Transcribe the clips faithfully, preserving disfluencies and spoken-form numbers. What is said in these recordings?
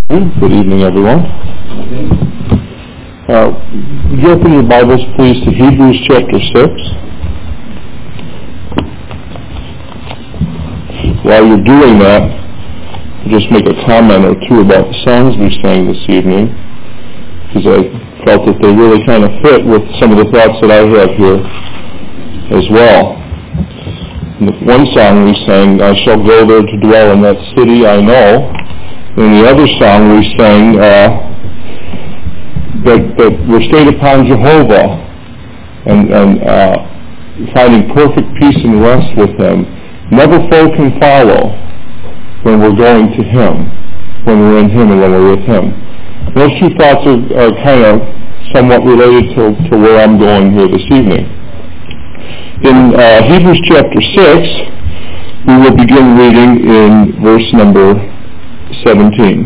Good evening, everyone. Uh, would you open your Bibles, please, to Hebrews chapter six? While you're doing that, I'll just make a comment or two about the songs we sang this evening, because I felt that they really kind of fit with some of the thoughts that I have here as well. In the one song we sang, I shall go there to dwell in that city I know. In the other song we sang uh, that, that we're stayed upon Jehovah and, and uh, finding perfect peace and rest with Him. Never foe can follow when we're going to Him, when we're in Him and when we're with Him. Those two thoughts are, are kind of somewhat related to, to where I'm going here this evening. In uh, Hebrews chapter six, we will begin reading in verse number seventeen.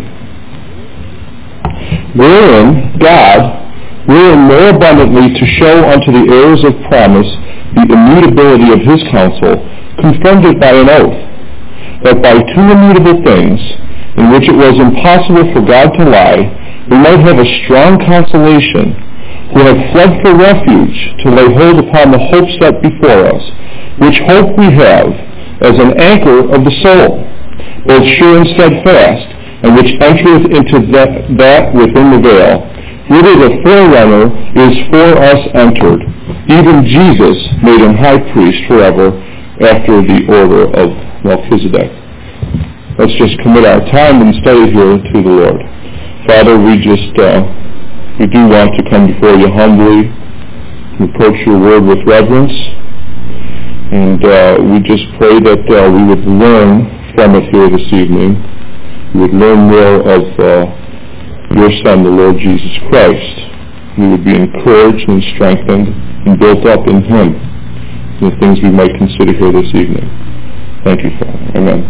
Wherein God, wherein more abundantly to show unto the heirs of promise the immutability of His counsel, confirmed it by an oath, that by two immutable things, in which it was impossible for God to lie, we might have a strong consolation, who have fled for refuge to lay hold upon the hope set before us, which hope we have as an anchor of the soul, both sure and steadfast, and which entereth into that, that within the veil, whither the forerunner is for us entered, even Jesus made him high priest forever after the order of Melchizedek. Let's just commit our time and study here to the Lord. Father, we just uh, we do want to come before you humbly, approach your word with reverence, and uh, we just pray that uh, we would learn from it here this evening. We would learn more of uh, your Son, the Lord Jesus Christ. We would be encouraged and strengthened and built up in Him, in the things we might consider here this evening. Thank you, Father. Amen.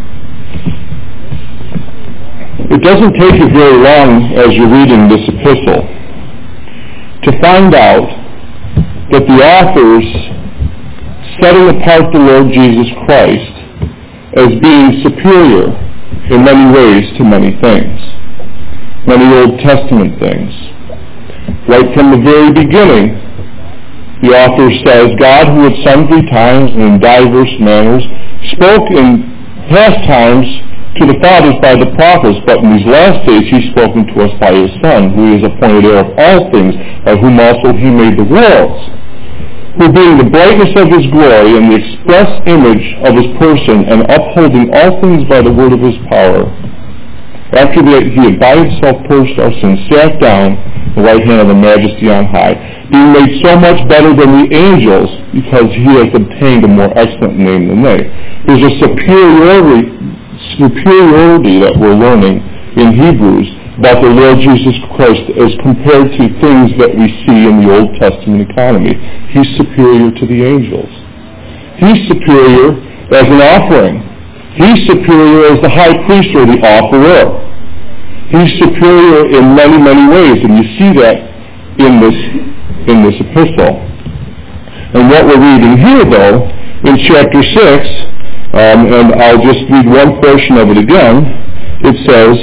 It doesn't take you very long as you're reading this epistle to find out that the authors setting apart the Lord Jesus Christ as being superior in many ways to many things, many Old Testament things. Right from the very beginning, the author says, God, who at sundry times and in diverse manners spoke in past times to the fathers by the prophets, but in these last days He's spoken to us by His Son, who is appointed heir of all things, by whom also He made the worlds, who being the brightness of His glory and the express image of His person, and upholding all things by the word of His power, after that He had by Himself purged our sins, sat down at the right hand of the Majesty on high, being made so much better than the angels, because He has obtained a more excellent name than they. There's a superiority, superiority that we're learning in Hebrews about the Lord Jesus Christ as compared to things that we see in the Old Testament economy. He's superior to the angels. He's superior as an offering. He's superior as the high priest or the offerer. He's superior in many, many ways, and you see that in this in this epistle. And what we're reading here, though, in chapter six, um, and I'll just read one portion of it again, it says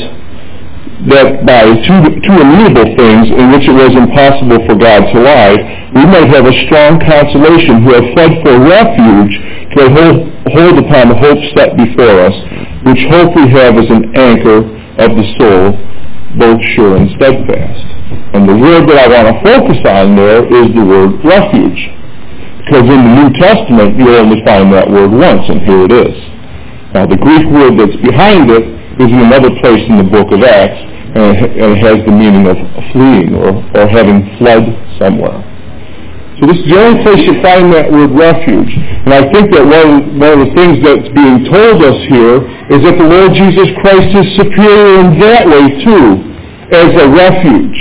that by two, two immutable things in which it was impossible for God to lie, we might have a strong consolation who have fled for refuge to hold, hold upon the hope set before us, which hope we have as an anchor of the soul, both sure and steadfast. And the word that I want to focus on there is the word refuge, because in the New Testament you only find that word once, and here it is. Now the Greek word that's behind it is in another place in the book of Acts, and it has the meaning of fleeing or, or having fled somewhere. So this is the only place you find that word refuge. And I think that one, one of the things that's being told us here is that the Lord Jesus Christ is superior in that way too, as a refuge.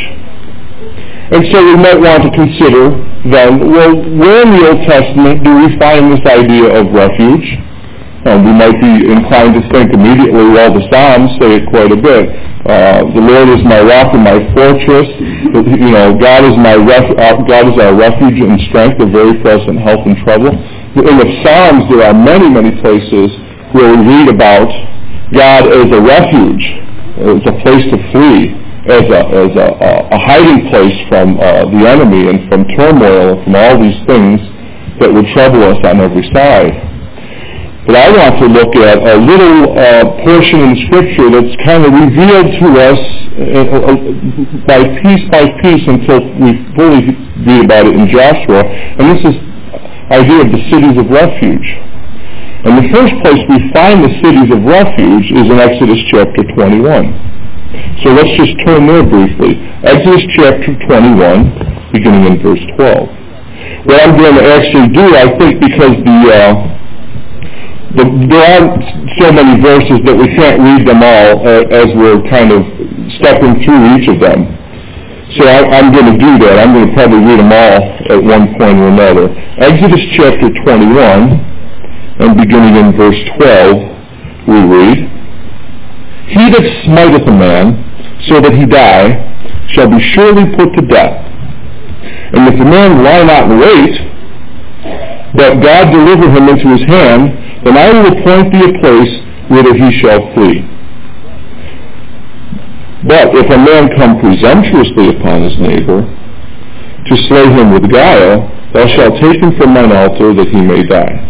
And so we might want to consider then, well, where in the Old Testament do we find this idea of refuge? And we might be inclined to think immediately, well, the Psalms say it quite a bit. Uh, the Lord is my rock and my fortress. You know, God is my ref- uh, God is our refuge and strength, a very present help in trouble. In the Psalms, there are many, many places where we read about God as a refuge, as a place to flee, as a, as a, a hiding place from uh, the enemy and from turmoil and from all these things that would trouble us on every side. But I want to look at a little uh, portion in Scripture that's kind of revealed to us uh, uh, by piece by piece until we fully read about it in Joshua. And this is the idea of the cities of refuge. And the first place we find the cities of refuge is in Exodus chapter twenty-one. So let's just turn there briefly. Exodus chapter twenty-one, beginning in verse twelve. What I'm going to actually do, I think, because the, uh, the there aren't so many verses that we can't read them all uh, as we're kind of stepping through each of them. So I, I'm going to do that. I'm going to probably read them all at one point or another. Exodus chapter twenty-one, and beginning in verse twelve, we read, "He that smiteth a man so that he die shall be surely put to death. And if the man lie not in wait, but God deliver him into his hand, then I will appoint thee a place whither he shall flee. But if a man come presumptuously upon his neighbor, to slay him with guile, thou shalt take him from mine altar that he may die."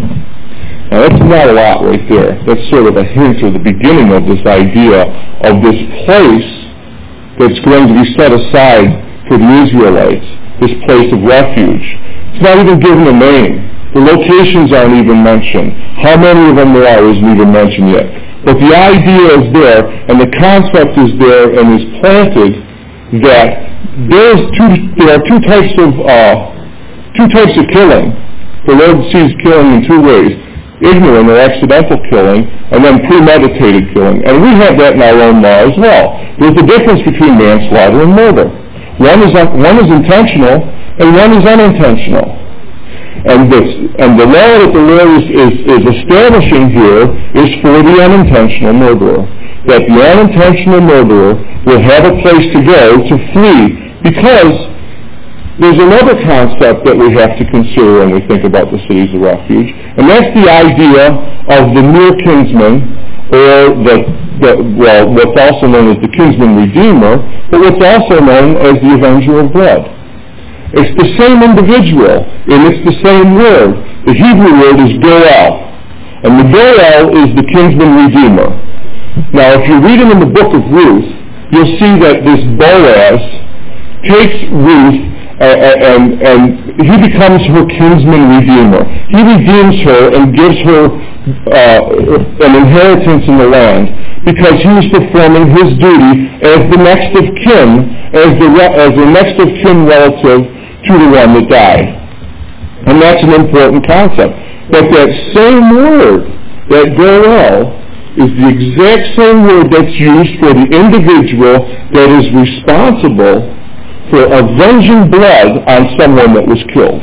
Now that's not a lot right there. That's sort of a hint or the beginning of this idea of this place that's going to be set aside for the Israelites, this place of refuge. It's not even given a name. The locations aren't even mentioned. How many of them there are isn't even mentioned yet. But the idea is there, and the concept is there and is planted that there's two, there are two types of uh, two types of killing. The Lord sees killing in two ways: ignorant or accidental killing, and then premeditated killing. And we have that in our own law as well. There's a difference between manslaughter and murder. One is one is intentional, and one is unintentional. And this and the law that the Lord is, is, is establishing here is for the unintentional murderer. That the unintentional murderer will have a place to go to flee, because there's another concept that we have to consider when we think about the cities of refuge, and that's the idea of the near kinsman, or the, the well, what's also known as the kinsman redeemer, but what's also known as the avenger of blood. It's the same individual, and it's the same word. The Hebrew word is goel, and the goel is the kinsman redeemer. Now, if you're reading in the book of Ruth, you'll see that this Boaz takes Ruth Uh, and, and he becomes her kinsman redeemer. He redeems her and gives her uh, an inheritance in the land, because he was performing his duty as the next of kin, as the, as the next of kin relative to the one that died. And that's an important concept. But that same word, that goel, is the exact same word that's used for the individual that is responsible for avenging blood on someone that was killed.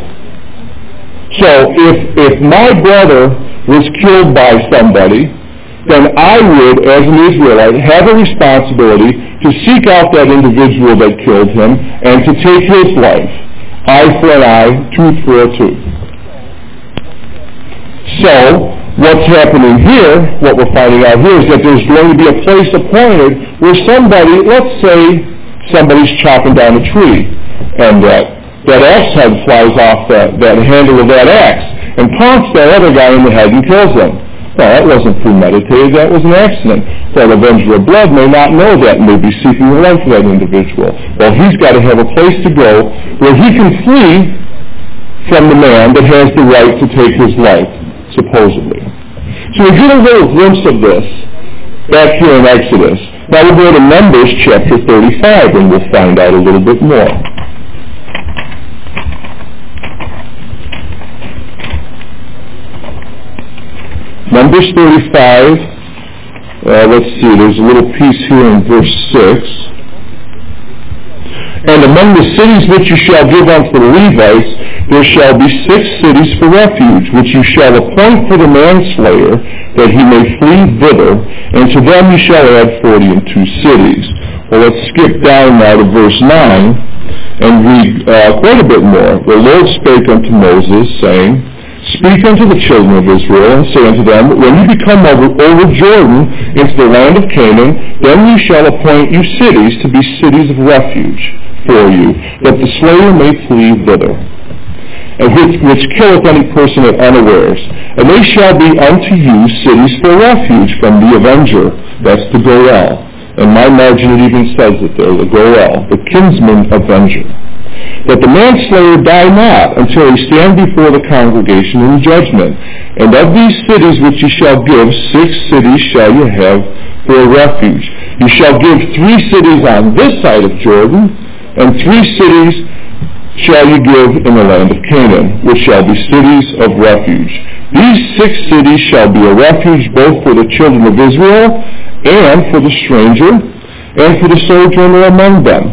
So if if my brother was killed by somebody, then I would, as an Israelite, have a responsibility to seek out that individual that killed him and to take his life. Eye for an eye, tooth for a tooth. So what's happening here, what we're finding out here, is that there's going to be a place appointed where somebody, let's say, somebody's chopping down a tree, and that, that axe head flies off that, that handle of that axe and taunts that other guy in the head and kills him. No, that wasn't premeditated, that was an accident. That avenger of blood may not know that and may be seeking the life of that individual. Well, he's got to have a place to go where he can flee from the man that has the right to take his life, supposedly. So we get a little glimpse of this back here in Exodus. Now we'll go to Numbers chapter thirty-five, and we'll find out a little bit more. Numbers thirty-five, uh, let's see, there's a little piece here in verse six. "And among the cities which you shall give unto the Levites, there shall be six cities for refuge, which you shall appoint for the manslayer, that he may flee thither, and to them you shall add forty and two cities." Well, let's skip down now to verse nine and read uh, quite a bit more. "The Lord spake unto Moses, saying, Speak unto the children of Israel, and say unto them, when you become over, over Jordan into the land of Canaan, then you shall appoint you cities to be cities of refuge for you, that the slayer may flee thither, and which, which killeth any person at unawares. And they shall be unto you cities for refuge from the avenger. That's the Goel. And my margin, it even says it there, the Goel, the kinsman avenger. That the manslayer die not until he stand before the congregation in judgment. And of these cities which ye shall give, six cities shall ye have for a refuge. You shall give three cities on this side of Jordan, and three cities shall you give in the land of Canaan, which shall be cities of refuge. These six cities shall be a refuge both for the children of Israel, and for the stranger, and for the sojourner among them,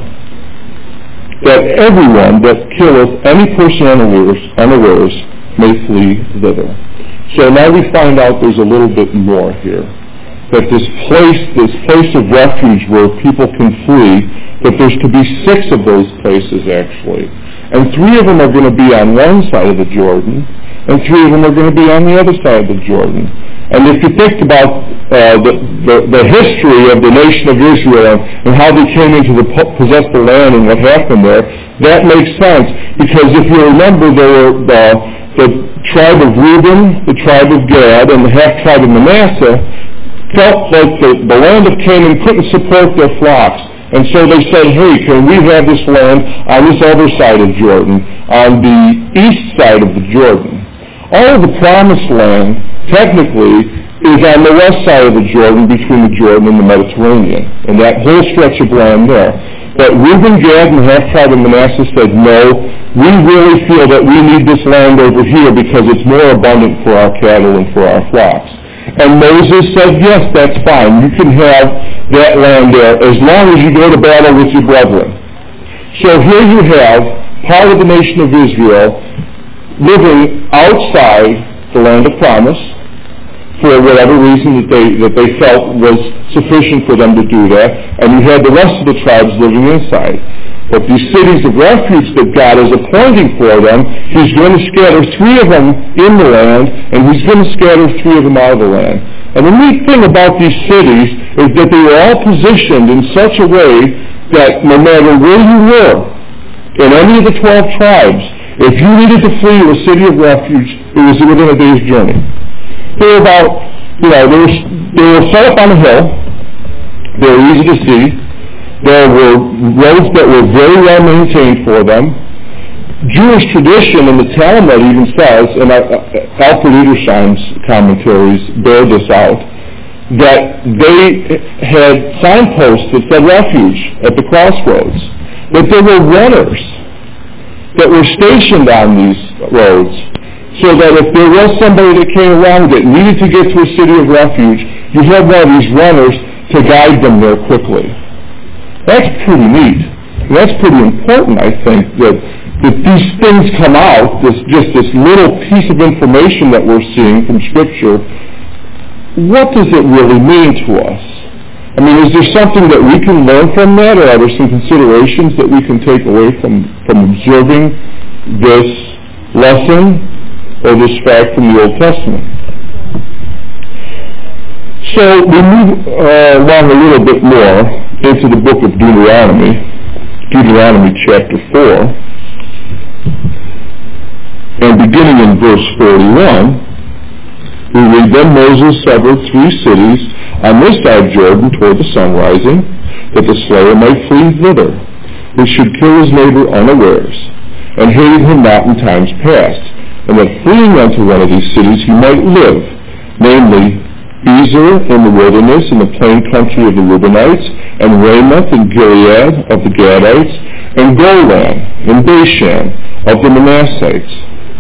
that everyone that killeth any person unawares, unawares may flee thither. So now we find out there's a little bit more here. That this place, this place of refuge where people can flee, that there's to be six of those places actually. And three of them are going to be on one side of the Jordan, and three of them are going to be on the other side of the Jordan. And if you think about uh, the, the, the history of the nation of Israel and how they came into the possess the land and what happened there, that makes sense. Because if you remember, there were the, the tribe of Reuben, the tribe of Gad, and the half-tribe of Manasseh felt like the, the land of Canaan couldn't support their flocks. And so they said, hey, can we have this land on this other side of Jordan, on the east side of the Jordan? All of the promised land, technically, is on the west side of the Jordan, between the Jordan and the Mediterranean, and that whole stretch of land there. But Reuben, Gad, and half-tribe of Manasseh said, no, we really feel that we need this land over here because it's more abundant for our cattle and for our flocks. And Moses said, yes, that's fine. You can have that land there as long as you go to battle with your brethren. So here you have part of the nation of Israel living outside the land of promise for whatever reason that they that they felt was sufficient for them to do that, and you had the rest of the tribes living inside. But these cities of refuge that God is appointing for them, He's going to scatter three of them in the land, and He's going to scatter three of them out of the land. And the neat thing about these cities is that they were all positioned in such a way that no matter where you were, in any of the twelve tribes, if you needed to flee to a city of refuge, it was within a day's journey. They were about, you know, they were, they were set up on a hill. They were easy to see. There were roads that were very well maintained for them. Jewish tradition in the Talmud even says, and Alfred Edersheim's commentaries bear this out, that they had signposts that said refuge at the crossroads. That there were runners that were stationed on these roads, so that if there was somebody that came around that needed to get to a city of refuge, you had one of these runners to guide them there quickly. That's pretty neat. And that's pretty important, I think, that, that these things come out, this just this little piece of information that we're seeing from Scripture. What does it really mean to us? I mean, is there something that we can learn from that, or are there some considerations that we can take away from, from observing this lesson or this fact from the Old Testament? So we move uh, along a little bit more into the book of Deuteronomy, Deuteronomy chapter four, and beginning in verse forty-one, we read, then Moses severed three cities on this side of Jordan toward the sun rising, that the slayer might flee thither, which should kill his neighbor unawares, and hated him not in times past, and that fleeing unto one of these cities he might live, namely Bezer in the wilderness in the plain country of the Reubenites, and Ramoth in Gilead of the Gadites, and Golan in Bashan of the Manassites.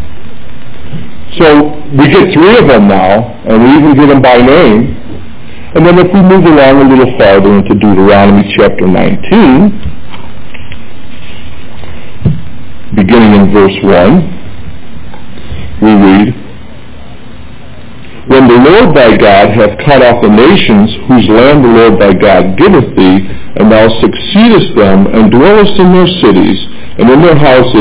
So we get three of them now, and we even get them by name. And then if we move along a little farther into Deuteronomy chapter nineteen, beginning in verse one, we read, when the Lord thy God hath cut off the nations whose land the Lord thy God giveth thee, and thou succeedest them, and dwellest in their cities, and in their houses,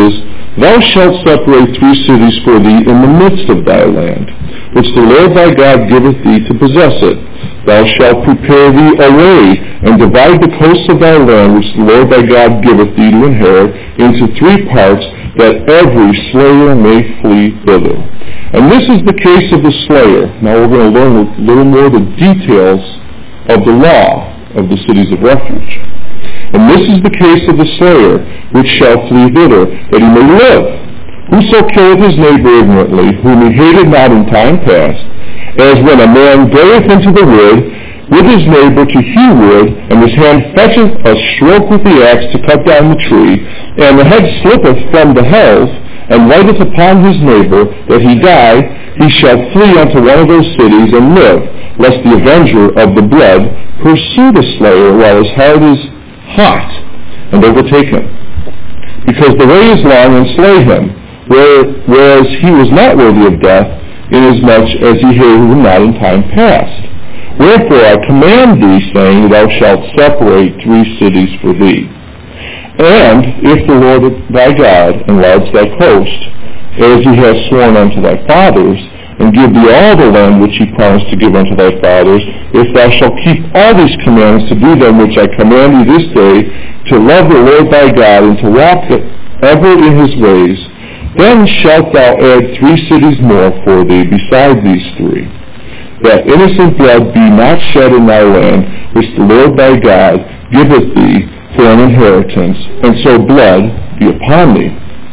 Thou shalt separate three cities for thee in the midst of thy land, which the Lord thy God giveth thee to possess it. Thou shalt prepare thee a way, and divide the coasts of thy land, which the Lord thy God giveth thee to inherit, into three parts, that every slayer may flee thither. And this is the case of the slayer. Now we're going to learn a little more of the details of the law of the cities of refuge. And this is the case of the slayer, which shall flee thither, that he may live. Whoso killeth his neighbor ignorantly, whom he hated not in time past, as when a man goeth into the wood with his neighbor to hew wood, and his hand fetcheth a stroke with the axe to cut down the tree, and the head slippeth from the helve, and lighteth upon his neighbor, that he die, he shall flee unto one of those cities and live, lest the avenger of the blood pursue the slayer while his heart is hot, and overtake him. Because the way is long, and slay him, whereas he was not worthy of death, inasmuch as he hated him not in time past. Wherefore I command thee, saying, Thou shalt separate three cities for thee. And if the Lord thy God enlarge thy coast, as he has sworn unto thy fathers, and give thee all the land which he promised to give unto thy fathers, if thou shalt keep all these commandments to do them which I command thee this day, to love the Lord thy God, and to walk ever in his ways, then shalt thou add three cities more for thee beside these three, that innocent blood be not shed in thy land, which the Lord thy God giveth thee for an inheritance, and so blood be upon thee.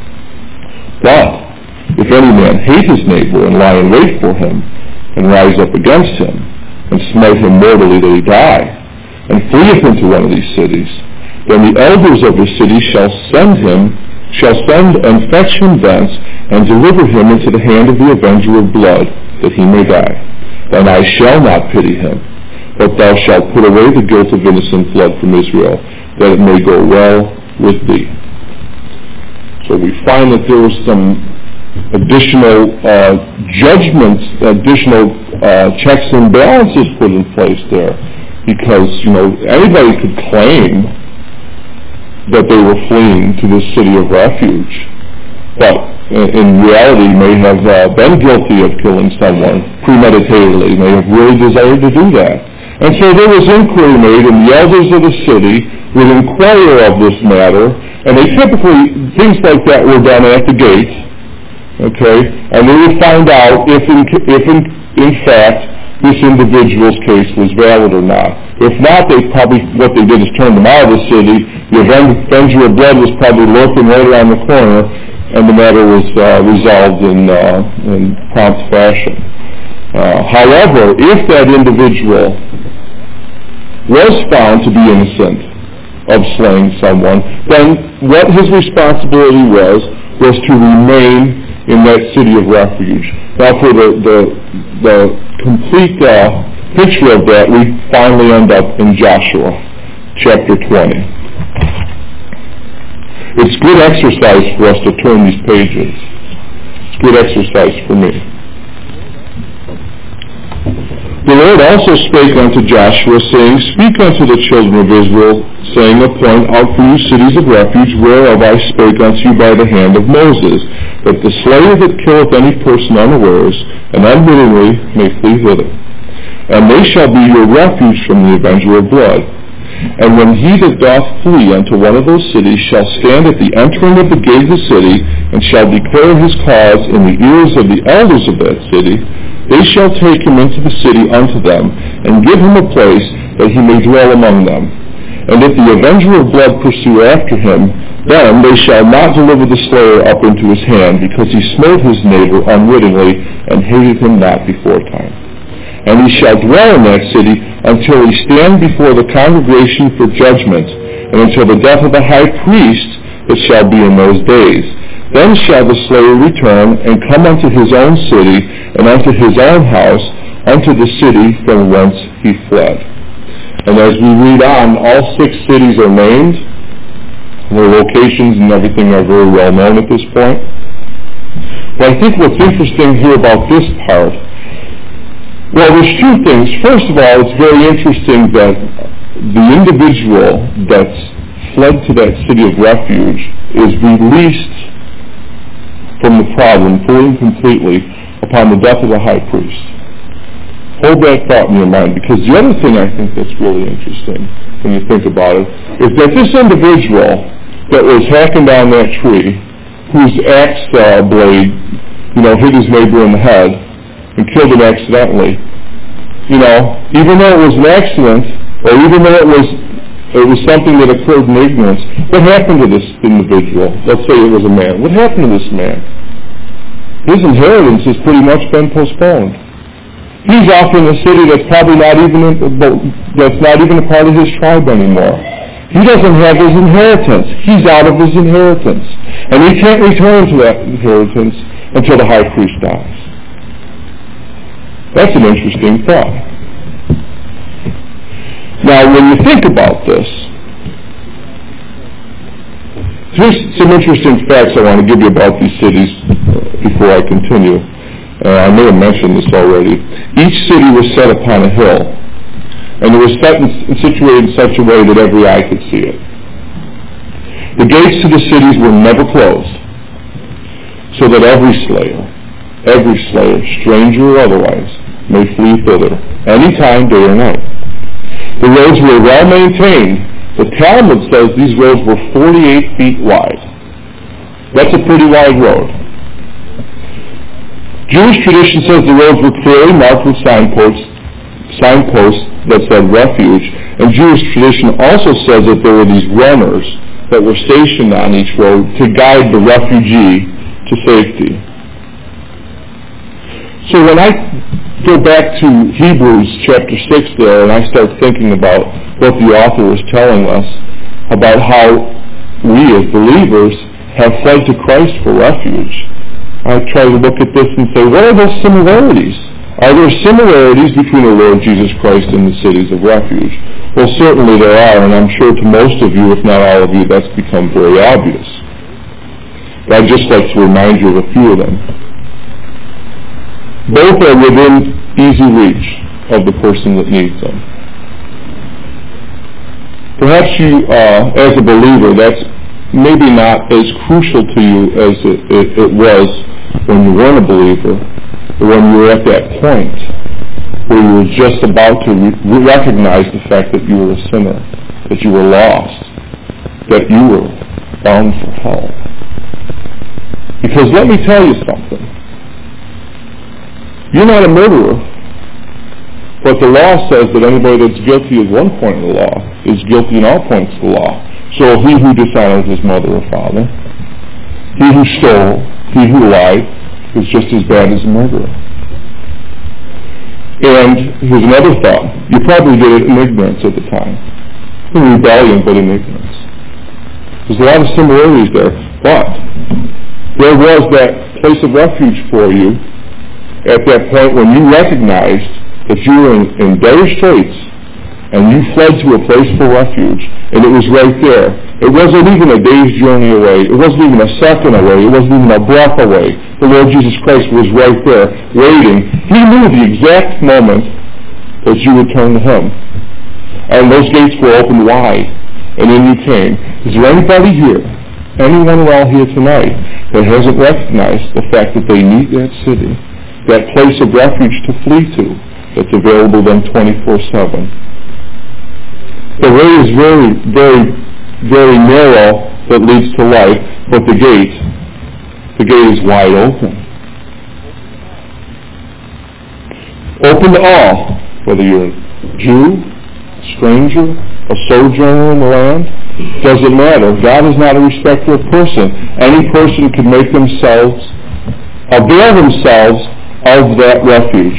But if any man hate his neighbor, and lie in wait for him, and rise up against him, and smite him mortally that he die, and fleeth into one of these cities, then the elders of the city shall send him, shall send and fetch him thence, and deliver him into the hand of the avenger of blood, that he may die. Then I shall not pity him, but thou shalt put away the guilt of innocent blood from Israel, that it may go well with thee. So we find that there was some additional uh, judgments, additional uh, checks and balances put in place there, because, you know, anybody could claim that they were fleeing to this city of refuge, but in reality may have uh, been guilty of killing someone premeditatedly, may have really desired to do that. And so there was inquiry made, and the elders of the city would inquire of this matter, and they typically, things like that were done at the gate, okay, and they would find out if in, if in, in fact this individual's case was valid or not. If not, they probably, what they did is turn them out of the city. The avenger of blood was probably lurking right around the corner, and the matter was uh, resolved in, uh, in prompt fashion. Uh, however, if that individual was found to be innocent of slaying someone, then what his responsibility was, was to remain in that city of refuge. Now, for the, the, the complete uh, picture of that, we finally end up in Joshua, chapter twenty. It's good exercise for us to turn these pages. It's good exercise for me. The Lord also spake unto Joshua, saying, Speak unto the children of Israel, saying, Appoint out for you cities of refuge, whereof I spake unto you by the hand of Moses, that the slayer that killeth any person unawares, and unwittingly may flee thither. And they shall be your refuge from the avenger of blood. And when he that doth flee unto one of those cities shall stand at the entering of the gate of the city, and shall declare his cause in the ears of the elders of that city, they shall take him into the city unto them, and give him a place that he may dwell among them. And if the avenger of blood pursue after him, then they shall not deliver the slayer up into his hand, because he smote his neighbor unwittingly, and hated him not before time. And he shall dwell in that city until he stand before the congregation for judgment, and until the death of the high priest that shall be in those days. Then shall the slayer return, and come unto his own city, and unto his own house, unto the city from whence he fled. And as we read on, all six cities are named. Their locations and everything are very well known at this point. But I think what's interesting here about this part, well, there's two things. First of all, it's very interesting that the individual that's fled to that city of refuge is released from the problem fully and completely upon the death of the high priest. Hold that thought in your mind, because the other thing I think that's really interesting when you think about it is that this individual that was hacking down that tree, whose axe uh, blade, you know, hit his neighbor in the head and killed him accidentally, you know, even though it was an accident, or even though it was it was something that occurred in ignorance, what happened to this individual? Let's say it was a man. What happened to this man? His inheritance has pretty much been postponed. He's off in a city that's probably not even in, that's not even a part of his tribe anymore. He doesn't have his inheritance. He's out of his inheritance. And he can't return to that inheritance until the high priest dies. That's an interesting thought. Now, when you think about this, here's some interesting facts I want to give you about these cities before I continue. Uh, I may have mentioned this already. Each city was set upon a hill, and it was set and situated in such a way that every eye could see it. The gates to the cities were never closed, so that every slayer, every slayer, stranger or otherwise, may flee thither, any time, day or night. The roads were well maintained. The Talmud says these roads were forty-eight feet wide. That's a pretty wide road. Jewish tradition says the roads were clearly marked with signposts, signposts that said refuge, and Jewish tradition also says that there were these runners that were stationed on each road to guide the refugee to safety. So when I go back to Hebrews chapter six there, and I start thinking about what the author is telling us about how we as believers have fled to Christ for refuge, I try to look at this and say, what are those similarities? Are there similarities between the Lord Jesus Christ and the cities of refuge? Well, certainly there are, and I'm sure to most of you, if not all of you, that's become very obvious. But I'd just like to remind you of a few of them. Both are within easy reach of the person that needs them. Perhaps you, uh, as a believer, that's maybe not as crucial to you as it, it, it was when you weren't a believer, or when you were at that point where you were just about to re- recognize the fact that you were a sinner, that you were lost, that you were bound for hell. Because let me tell you something. You're not a murderer, but the law says that anybody that's guilty at one point of the law is guilty in all points of the law. So he who dishonors his mother or father, he who stole, he who lied, is just as bad as a murderer. And here's another thought. You probably did it in ignorance at the time. In rebellion, but in ignorance. There's a lot of similarities there. But there was that place of refuge for you at that point when you recognized that you were in, in dire straits, and you fled to a place for refuge, and it was right there. It wasn't even a day's journey away. It wasn't even a second away. It wasn't even a breath away. The Lord Jesus Christ was right there, waiting. He knew the exact moment that you would turn to Him. And those gates were opened wide, and in you came. Is there anybody here, anyone at all here tonight, that hasn't recognized the fact that they need that city, that place of refuge to flee to, that's available to them twenty-four seven? The way is very, very, very narrow that leads to life, but the gate, the gate is wide open. Open to all, whether you're a Jew, a stranger, a sojourner in the land, doesn't matter. God is not a respecter of person. Any person can make themselves, avail themselves of that refuge.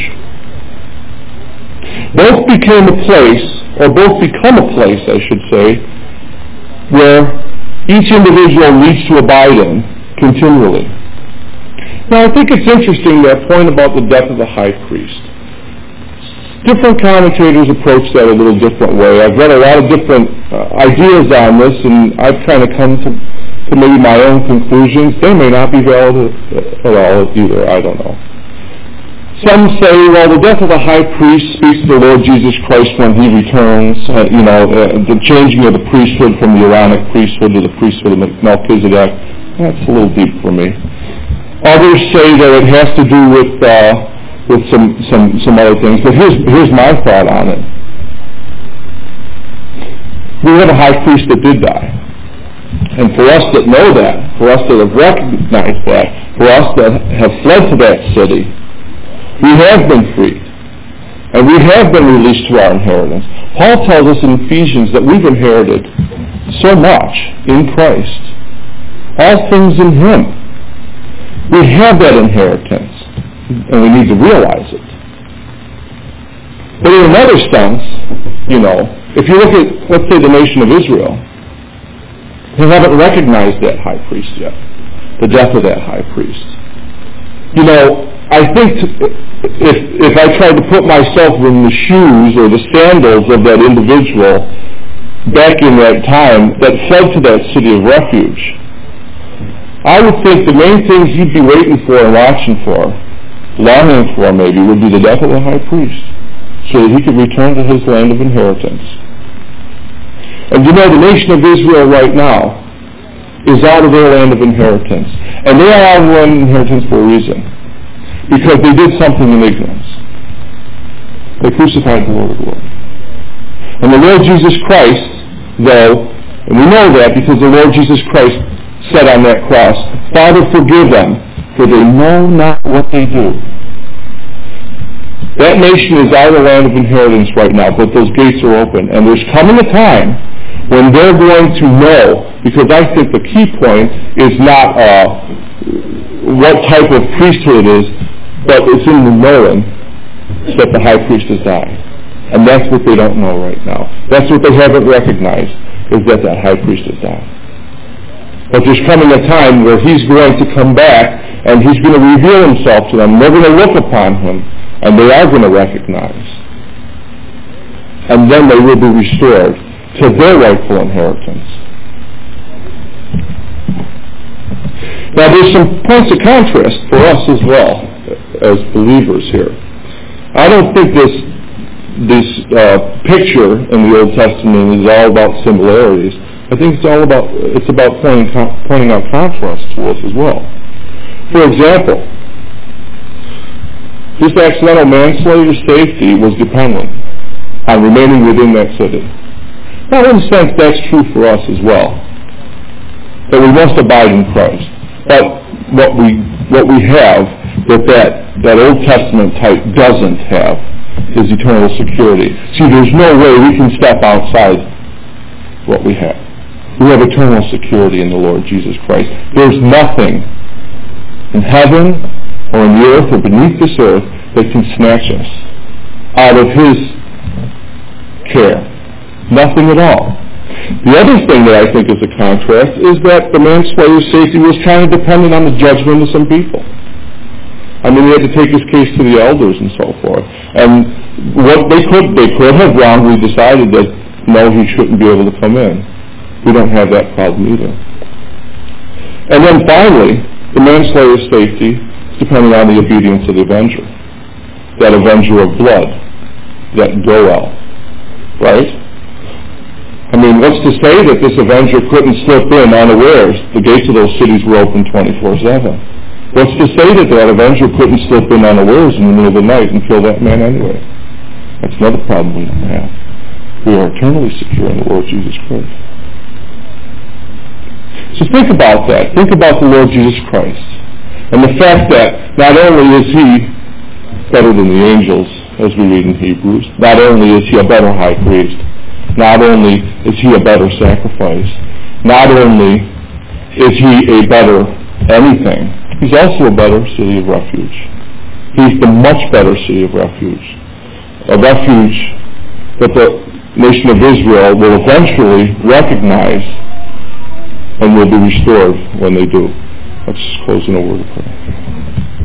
Both became a place, or both become a place, I should say, where each individual needs to abide in continually. Now, I think it's interesting, that point about the death of the high priest. Different commentators approach that a little different way. I've read a lot of different uh, ideas on this, and I've kind of come to, to maybe my own conclusions. They may not be valid at all either, I don't know. Some say, well, the death of the high priest speaks to the Lord Jesus Christ when He returns, uh, you know, uh, the changing of the priesthood from the Aaronic priesthood to the priesthood of Melchizedek. That's a little deep for me. Others say that it has to do with uh, with some, some, some other things. But here's, here's my thought on it. We have a high priest that did die. And for us that know that, for us that have recognized that, for us that have fled to that city, we have been freed. And we have been released to our inheritance. Paul tells us in Ephesians that we've inherited so much in Christ. All things in Him. We have that inheritance, and we need to realize it. But in another sense, you know, if you look at, let's say, the nation of Israel, they haven't recognized that high priest yet, the death of that high priest. You know, I think if if I tried to put myself in the shoes or the sandals of that individual back in that time that fled to that city of refuge, I would think the main things he'd be waiting for and watching for, longing for maybe, would be the death of the high priest, so that he could return to his land of inheritance. And you know, the nation of Israel right now is out of their land of inheritance. And they are out of their land of inheritance for a reason. Because they did something in ignorance. They crucified the Lord of glory. And the Lord Jesus Christ, though, and we know that because the Lord Jesus Christ said on that cross, Father, forgive them, for they know not what they do. That nation is out of the land of inheritance right now, but those gates are open. And there's coming a time when they're going to know, because I think the key point is not uh, what type of priesthood it is, but it's in the knowing that the high priest has died. And that's what they don't know right now. That's what they haven't recognized, is that that high priest has died. But there's coming a time where he's going to come back and he's going to reveal himself to them. They're going to look upon him and they are going to recognize. And then they will be restored to their rightful inheritance. Now there's some points of contrast for us as well, as believers here. I don't think this this uh, picture in the Old Testament is all about similarities. I think it's all about it's about pointing, pointing out contrast to us as well. For example, this accidental manslayer safety was dependent on remaining within that city. Now, in a sense, that's true for us as well. That we must abide in Christ. But what we what we have that that, that Old Testament type doesn't have is eternal security. See, there's no way we can step outside what we have. We have eternal security in the Lord Jesus Christ. There's nothing in heaven or in the earth or beneath this earth that can snatch us out of His care. Nothing at all. The other thing that I think is a contrast is that the manslayer's safety was kind of dependent on the judgment of some people. I mean, he had to take his case to the elders and so forth. And what they could they could have wrongly decided that, no, he shouldn't be able to come in. We don't have that problem either. And then finally, the manslayer's safety is dependent on the obedience of the avenger. That avenger of blood, that Goel. Right? I mean, what's to say that this avenger couldn't slip in unawares? The gates of those cities were open twenty-four seven. What's to say that that avenger couldn't slip in unawares in the middle of the night and kill that man anyway? That's another problem we don't have. We are eternally secure in the Lord Jesus Christ. So think about that. Think about the Lord Jesus Christ. And the fact that not only is He better than the angels, as we read in Hebrews, not only is He a better high priest, not only is He a better sacrifice, not only is He a better anything, He's also a better city of refuge. He's the much better city of refuge. A refuge that the nation of Israel will eventually recognize and will be restored when they do. Let's close in a word of prayer.